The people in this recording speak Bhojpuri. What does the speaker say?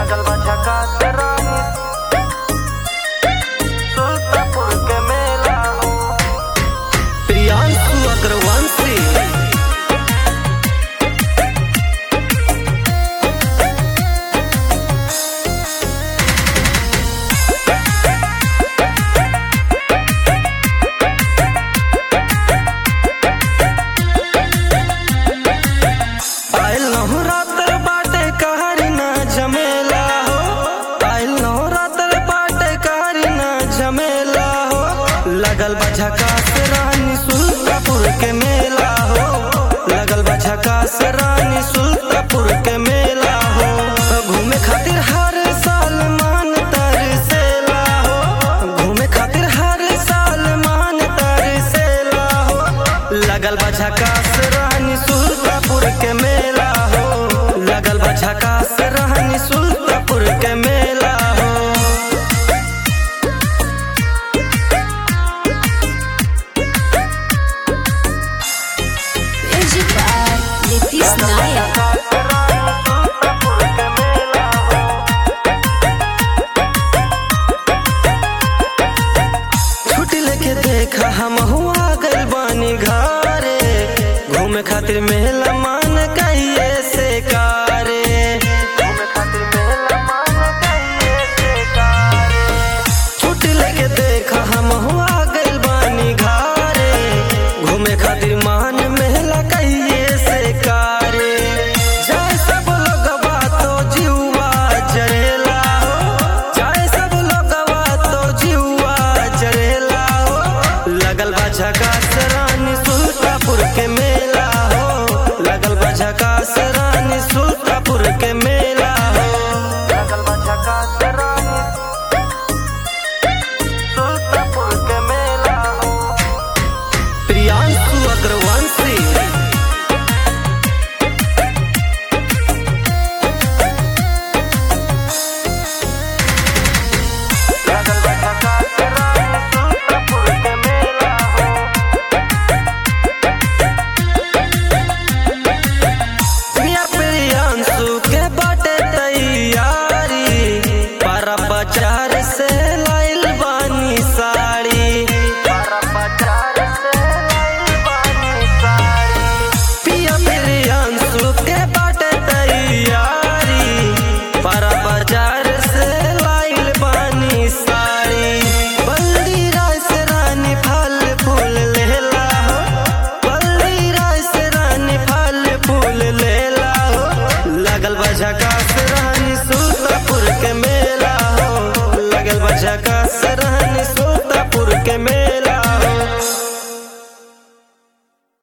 लगल बा झकास रानी सुल्तानपुर के मेला हो। प्रियांशु अग्रवंशी लगल बा झकास रानी सुल्तानपुर के मेला हो। लगल बा झकास रानी सुल्तानपुर के मेला हो। घूमे खातिर हर साल मान तरसेला हो। घूमे खातिर हर साल मान तरसेला हो। लगल बा झकास रानी सुल्तानपुर के मेला हो। लगल बा झकास रानी सुल्तानपुर के मेला हो। छुट्टी लेके देखा हम हुआ गइल बानी घरे। घूमे खातिर मेला मान कहिए से कारे। घूमे खातिर मेला मान कहिए से कारे। छुट्टी लेके देखा हम हुआ गइल बानी घरे। घूमे खातिर मान मेला कहिए से कारे। जाए सब लोगवा तो जीवा जरेला हो। जाए सब लोगवा तो जीवा जरेला हो। लगल बा झकास रानी सुल्तानपुर के मेला हो। लगल बा झकास रानी सुल्तानपुर के मेला हो। लगल बा झकास रानी सुल्तानपुर के मेला हो। प्रियांशु अग्रवंशी लगल बा झकास रानी सुल्तानपुर के मेला हो। प्रियांशु के बाटे तैयारी। पारा बाजार से लाइल बानी साड़ी। पारा बाजार से लाइल बानी साड़ी। पिया प्रियांशु के बाटे तैयारी। पारा बाजार से लाइल बानी साड़ी। बल्दी राय से रानी फल फूल लेला हो। बल्दी राय से रानी फल फूल लेला हो। लगल बा झकास रानी सुल्तानपुर के मेला हो। लगल बा झकास